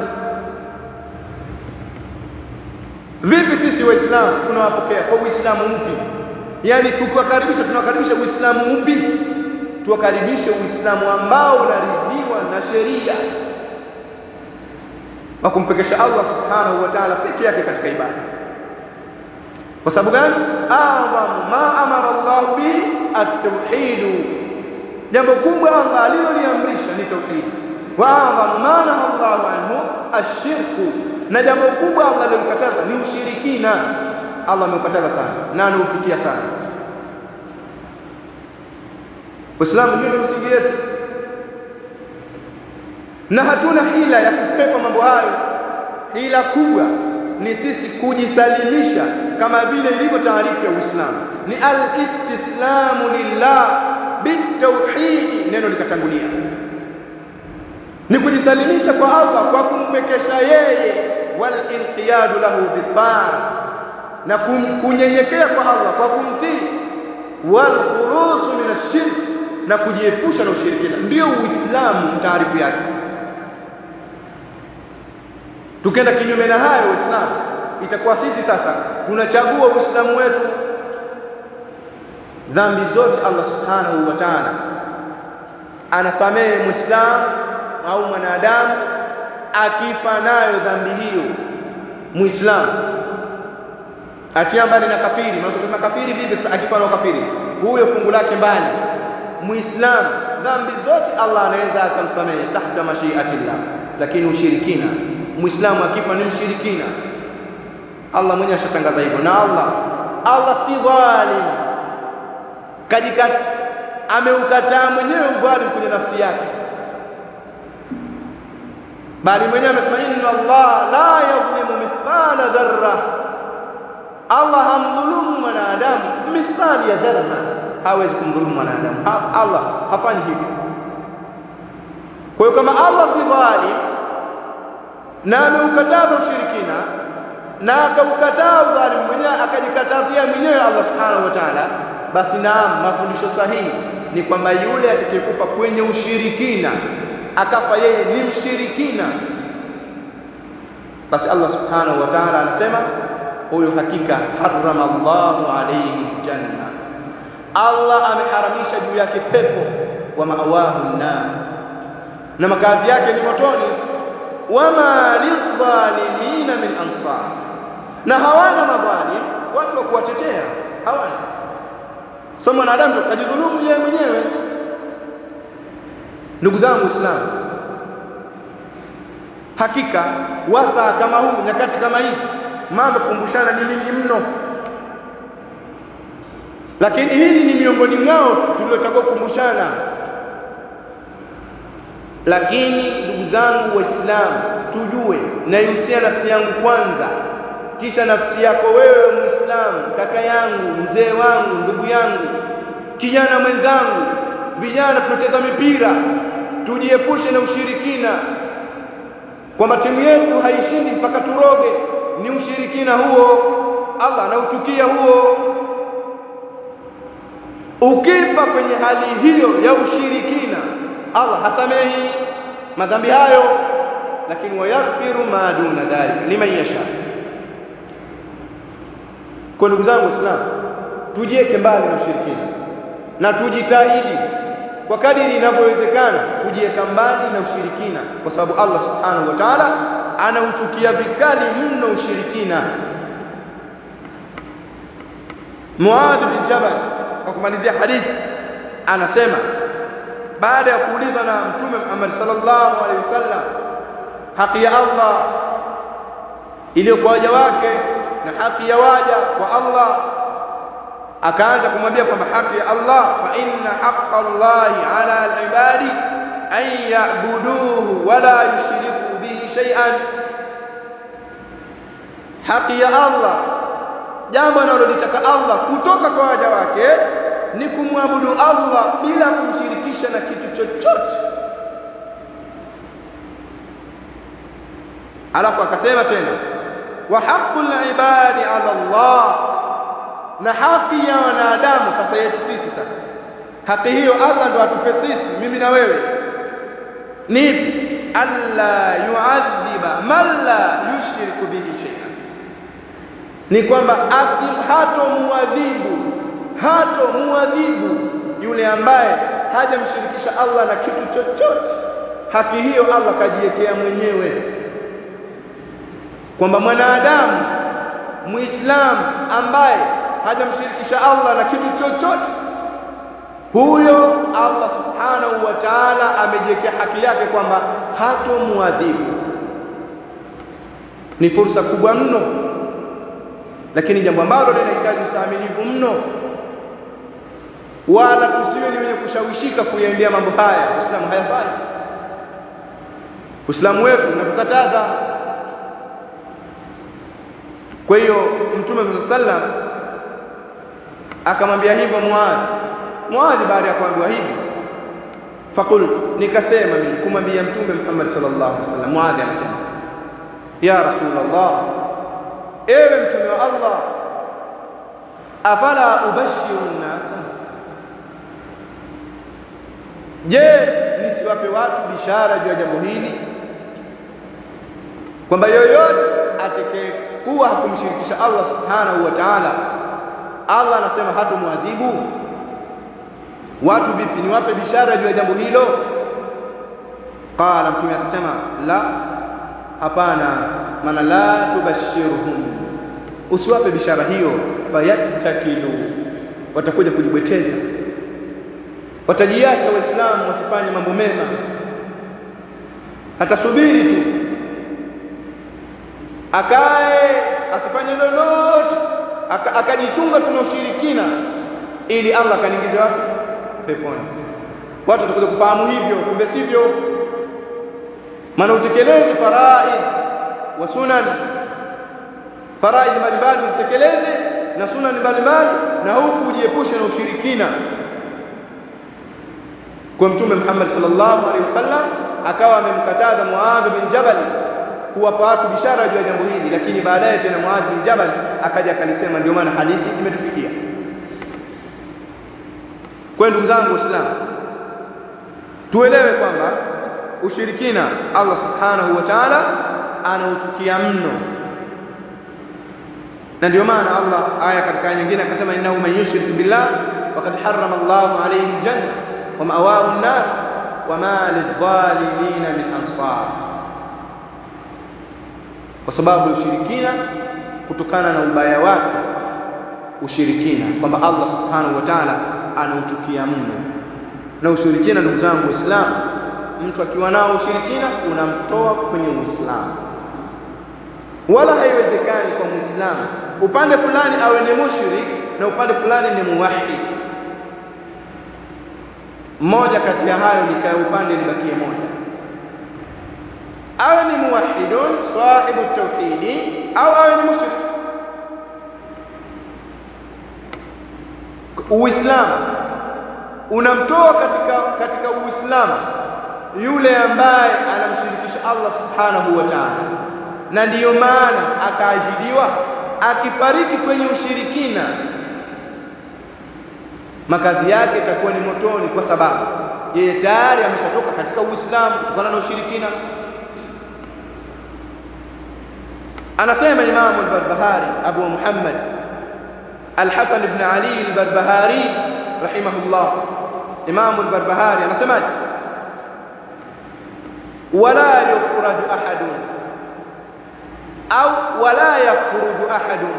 Vipi sisi Waislamu tunawapokea kwa Uislamu upi? Yaani tukakaribisha tunakaribisha Uislamu upi? Tuwakaribishe Uislamu ambao unaridhiwa na sheria, wa kumpekesha Allah subhanahu wa ta'ala peke yake katika ibada. Kwa sababu gani? A'zamu ma amara Allah bi at-tauhid. Jambo kubwa Allah aliloliamrisha ni tauhid. Wa a'zamu ma nahaa Allah anhu ash-shirku. Na jambo kubwa Allah alilokataza ni ushirikina. Allah amekataza sana na anauchukia sana. Uislamu ndio msingi wetu. Na hatuna hila ya kukwepa mambo hayo. Hila kubwa ni sisi kujisalimisha kama vile ilivyo taarifu ya Uislamu. Ni al-istislamu lillah bitauhid, neno likatangulia. Ni kujisalimisha kwa Allah kwa kumpekesha yeye, wal inqiyadu lahu bitaa, na kunyenyekea kwa Allah kwa kumtii, wal khurusu min ash-shirk, na kujiepusha na ushirikina. Ndio Uislamu taarifu yake. Tukenda kinyume na hayo Uislamu, itakuwa sisi sasa tunachagua Uislamu wetu. Dhambi zote Allah subhanahu wa ta'ala anasamehe Muislamu au mwanadamu akifa nayo dhambi hiyo. Muislamu achia mbali na kafiri. Unaweza kusema kafiri vipi akifa na kafiri? Huyo fungu lake mbali. Muislamu dhambi zote Allah anaweza akamsamehe tahta mashiatillah, lakini ushirikina, Muislamu akifa ni mshirikina. Allah mwenyewe ashatangaza hivyo. Na Allah Allah si dhalim, kajika ameukataa mwenyewe udhalim kwenye nafsi yake, bali mwenyewe amesema inna Allah la yadhlimu mithqala dharra. Allah hamdhulumu mwanadamu mithqali ya dharra, hawezi kumdhulumu mwanadamu. Allah hafanyi hivyo. Kwa hiyo kama Allah si dhalim na ameukataza ushirikina na akaukataa udhalimu mwenyewe, akajikatazia mwenyewe Allah subhanahu wa ta'ala, basi naam, mafundisho sahihi ni kwamba yule atakayekufa kwenye ushirikina akafa yeye ni mshirikina, basi Allah subhanahu wa ta'ala anasema huyo hakika harrama Allahu alayhi janna, Allah ameharamisha juu yake pepo, wa ma'awahu an-nar, na makazi yake ni motoni. Wama lidhalimina min ansar, na hawana madhalim, watu wa kuwatetea hawana. So mwanadamu tukajidhulumu yeye mwenyewe. Ndugu zangu Waislamu, hakika wasa kama huu, nyakati kama hizi, mambo kukumbushana ni mingi mno, lakini hili ni miongoni mwao tuliochagua kukumbushana. Lakini ndugu zangu Waislamu, tujue, na ihusia nafsi yangu kwanza, kisha nafsi yako wewe Muislamu, kaka yangu, mzee wangu, ndugu yangu, kijana mwenzangu, vijana tunacheza mipira, tujiepushe na ushirikina. kwamba timu yetu haishindi mpaka turoge, ni ushirikina huo. Allah anauchukia huo. Ukifa kwenye hali hiyo ya ushirikina, Allah hasamehi madhambi hayo, lakini wayaghfiru ma duna dhalika liman yasha. Kwa ndugu zangu Waislamu, tujieke mbali na ushirikina na tujitahidi kwa kadiri inavyowezekana kujieka mbali na ushirikina, kwa sababu Allah subhanahu wa ta'ala anauchukia vikali mno ushirikina. Muadh bin Jabal kwa kumalizia hadithi anasema, baada ya kuulizwa na Mtume Muhammad sallallahu alaihi wasallam haki ya Allah iliyo kwa waja wake na haki ya waja kwa Allah, akaanza kumwambia kwamba haki ya Allah, fa inna haqqa Allahi ala al-ibadi an ya'buduhu wa la yushriku bihi shay'an. Haki ya Allah, jambo analolitaka Allah kutoka kwa waja wake ni kumwabudu Allah bila kumshirikisha na kitu chochote. Alafu akasema tena, wa haqqul ibadi ala Allah, na haki ya wanadamu sasa yetu sisi. Sasa haki hiyo Allah ndo atupe sisi, mimi na wewe, ni alla yu'adhiba man la yushriku bihi shay'an, ni kwamba asimhato muadhibu hato muadhibu yule ambaye hajamshirikisha Allah na kitu chochote. Haki hiyo Allah kajiwekea mwenyewe, kwamba mwanadamu Muislamu ambaye hajamshirikisha Allah na kitu chochote, huyo Allah subhanahu wa ta'ala amejiwekea haki yake kwamba hato muadhibu. Ni fursa kubwa mno, lakini jambo ambalo linahitaji ustahimilivu mno, wala tusiwe ni wenye kushawishika kuyaendea mambo haya. Uislamu hayafai. Uislamu wetu unatukataza. Kwa hiyo Mtume sallallahu alaihi wasallam akamwambia hivyo Muadh. Muadh baada ya kuambiwa hivyo, fakultu, nikasema mimi kumwambia Mtume Muhammad sallallahu alaihi wasallam, Muadh anasema, ya Rasulullah, ewe Mtume wa Allah, afala ubashiru an-nasa, je, nisiwape watu bishara juu ya jambo hili, kwamba yoyote atakayekuwa hakumshirikisha Allah subhanahu wa ta'ala, Allah anasema hatomwadhibu. Watu vipi niwape bishara juu ya jambo hilo? Qala, Mtume akasema, la, hapana, maana la tubashirhum, usiwape bishara hiyo, fayattakilu, watakuja kujibweteza, watajiacha Waislamu wasifanye mambo mema. Atasubiri tu akae asifanye lolote, akajichunga tuna ushirikina, ili Allah kaniingize wapi? Peponi. Watu watakuja kufahamu hivyo, kumbe sivyo. Maana utekeleze faraid wa sunan, faraid mbalimbali utekeleze na sunan mbalimbali, na huku ujiepushe na ushirikina. Kwa Mtume Muhammad sallallahu alaihi wasallam akawa amemkataza Muadh bin Jabal kuwapa watu bishara juu ya jambo hili, lakini baadaye tena Muadh bin Jabal akaja akalisema, ndio maana hadithi imetufikia. Kwa ndugu zangu Waislamu, tuelewe kwamba ushirikina Allah subhanahu wa ta'ala anauchukia mno, na ndio maana Allah aya katika nyingine akasema, innahu man yushrik billah faqad harrama Allahu alayhi aljanna wa ma'wahu an-nar wa ma lidh-dhalimin min ansar. Kwa sababu ushirikina, kutokana na ubaya wake ushirikina, kwamba Allah subhanahu wa ta'ala anauchukia mno. Na ushirikina ndugu zangu Waislamu, mtu akiwa nao ushirikina unamtoa kwenye Uislamu. Wala haiwezekani kwa Muislamu upande fulani awe ni mushrik na upande fulani ni muwahhid. Mmoja kati ya hayo likae upande libakie moja. Awe ni muwahhidun sahibu tauhidi au awe ni mushrik. Uislamu unamtoa katika katika Uislamu yule ambaye anamshirikisha atamshirikisha Allah subhanahu wa ta'ala. Na ndiyo maana akaahidiwa akifariki kwenye ushirikina makazi yake itakuwa ni motoni, kwa sababu yeye tayari ameshatoka katika Uislamu kutokana na ushirikina. Anasema Imam al-Barbahari Abu Muhammad Al-Hasan ibn Ali al-Barbahari rahimahullah, Imam al-Barbahari anasema wala yukhraju ahadun au wala yakhruju ahadun,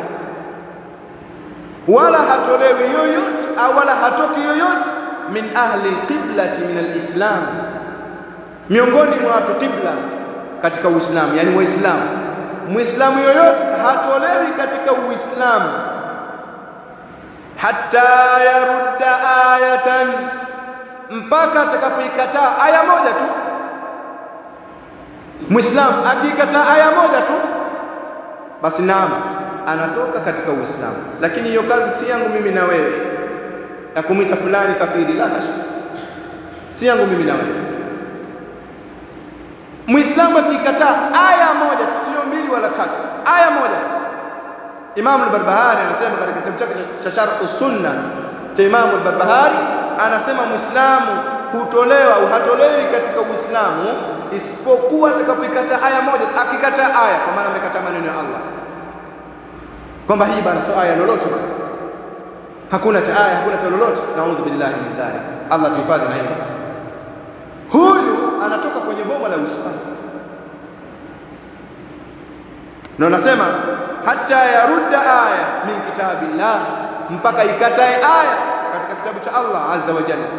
wala hatolewi yoyote au wala hatoki yoyote min ahli al-qiblati min al-islam, miongoni mwa watu qibla katika Uislamu, yani waislamu. Muislamu yoyote hatolewi katika Uislamu hatta yarudda ayatan, mpaka atakapoikataa aya moja tu. Muislamu akikataa aya moja tu, basi naam, anatoka katika Uislamu. Lakini hiyo kazi si yangu mimi na wewe ya kumwita fulani kafiri, la hasha, si yangu mimi na wewe. Muislamu akikataa aya moja tu, sio mbili wala tatu, aya moja tu. Imam al-Barbahari anasema katika kitabu chake cha Sharh as-Sunnah cha Imam al-Barbahari, anasema Muislamu hutolewa au hatolewi katika Uislamu isipokuwa atakapoikataa aya moja. Akikataa aya, kwa maana amekataa maneno ya Allah, kwamba hii bana sio aya lolote, hakuna cha aya, hakuna cha lolote. Naudhu billahi min dhalik, Allah tuhifadhi na hilo. Huyu anatoka kwenye boma la Uislamu. Na anasema hatta yarudda aya min kitabillah, mpaka ikatae aya katika kitabu cha Allah azza wa jalla,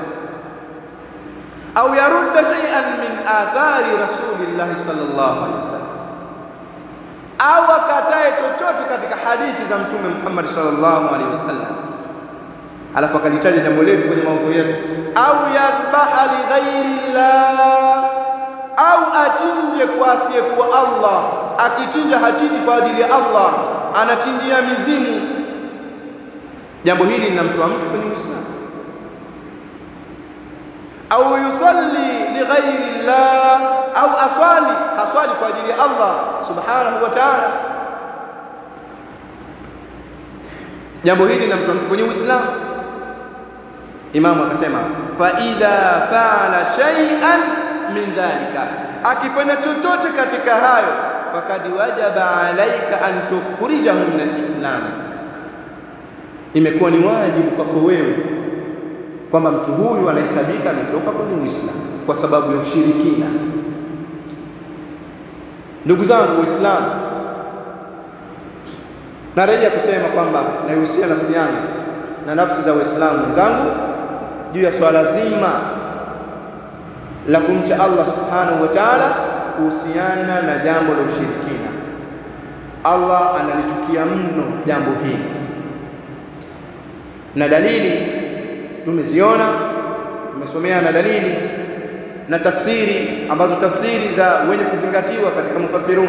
au yarudda shay'an min athari rasulillah sallallahu alaihi wasallam, au akatae chochote katika hadithi za mtume Muhammad sallallahu alaihi wasallam. Alafu akalitaja jambo letu kwenye maudhui yetu, au yadhbaha li ghairi llah, au achinje kwa asiyekuwa Allah. Akichinja hachinji kwa ajili ya Allah, anachinjia mizimu. Jambo hili linamtoa mtu kwenye Uislamu. Au yusalli li ghairi llah, au aswali, haswali kwa ajili ya Allah subhanahu wa ta'ala. Jambo hili linamtoa mtu kwenye Uislamu. Imamu akasema fa idha fa'ala shay'an min dhalika, akifanya chochote katika hayo, fakad wajaba alayka an tukhrijahu min al-islam, imekuwa ni wajibu kwako wewe kwamba mtu huyu anahesabika ametoka kwenye Uislamu kwa sababu ya ushirikina. Ndugu zangu Waislamu, narejea kusema kwamba naihusia nafsi yangu na nafsi za Waislamu wenzangu juu ya swala zima la kumcha Allah subhanahu wa ta'ala kuhusiana na jambo la ushirikina. Allah analichukia mno jambo hili, na dalili tumeziona, tumesomea na dalili na tafsiri ambazo tafsiri za wenye kuzingatiwa katika mufassirun.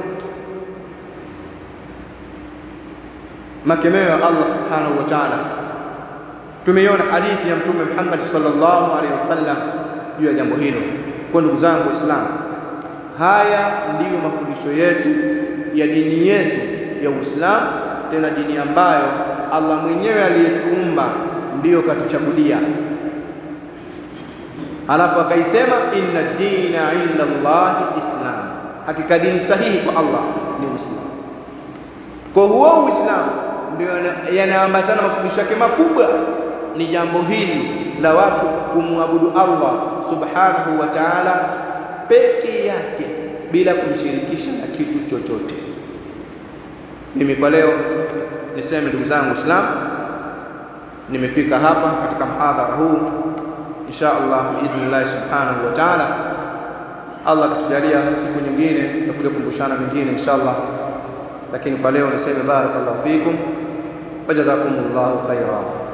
Makemeo ya Allah subhanahu wa ta'ala, tumeiona hadithi ya Mtume Muhammad sallallahu alaihi wasallam juu ya jambo hilo. Kwa ndugu zangu Waislamu, haya ndiyo mafundisho yetu ya dini yetu ya Uislamu, tena dini ambayo Allah mwenyewe aliyetuumba ndiyo katuchagulia. Alafu akaisema inna dina inda Allahi islam, hakika dini sahihi kwa Allah ni Uislamu. Kwa huo Uislamu ndio yanaambatana mafundisho yake makubwa, ni jambo hili la watu kumwabudu Allah subhanahu wa ta'ala peke yake bila kumshirikisha na kitu chochote. Mimi kwa leo niseme ndugu zangu Waislamu, nimefika hapa katika mhadhara huu. Insha Allah biidhnillah subhanahu wa ta'ala, Allah katujalia siku nyingine tutakuja kukumbushana mengine insha Allah. Lakini kwa leo niseme barakallahu fikum wa jazakumullahu khairan.